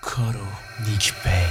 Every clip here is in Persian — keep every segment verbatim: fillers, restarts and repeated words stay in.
کارو نیک پی.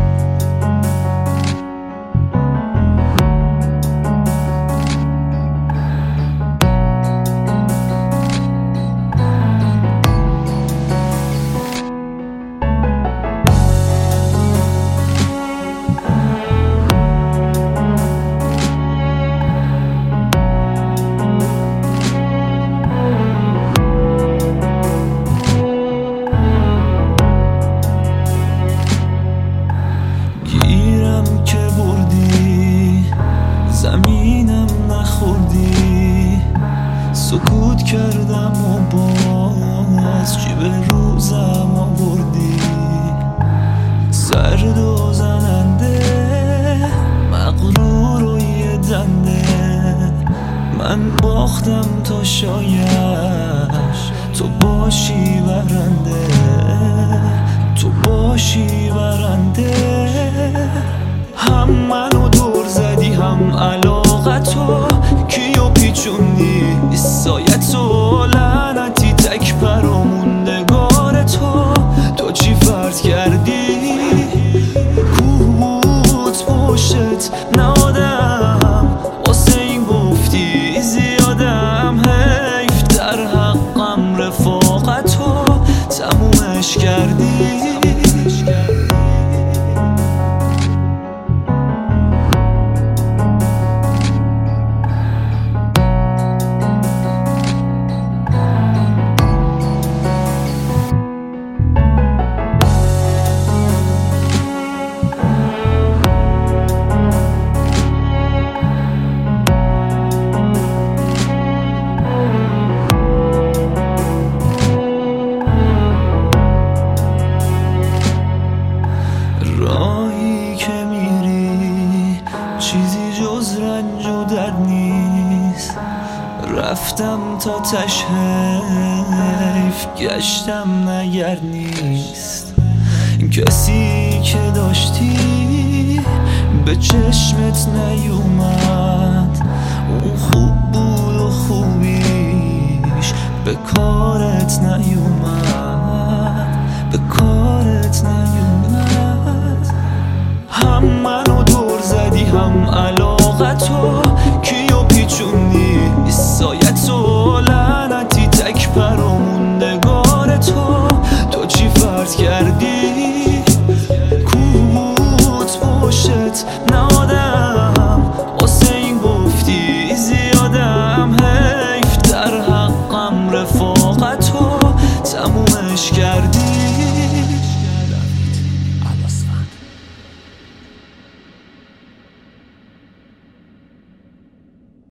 زمینم نخوردی، سکوت کردم و باز جیب روزم آوردی. سرد و زننده، مغرور و یه دنده، من باختم تا شاید تو باشی برنده، تو باشی برنده. هم منو دور زدی هم علاقتو، کیو پیچوندی سایتو، لعنتی تک پر و موندگار تو. تو چی فرض کردی کوت پشتت نادم، واسه این گفتی زیادم، حیف در حقم رفاقتو تمومش کردی. راهی که میری چیزی جز رنج و درد نیست، رفتم تا تش حیف گشتم نگرد نیست. کسی که داشتی به چشمت نیومد، اون خوب بود و خوبیش به کارت نیومد.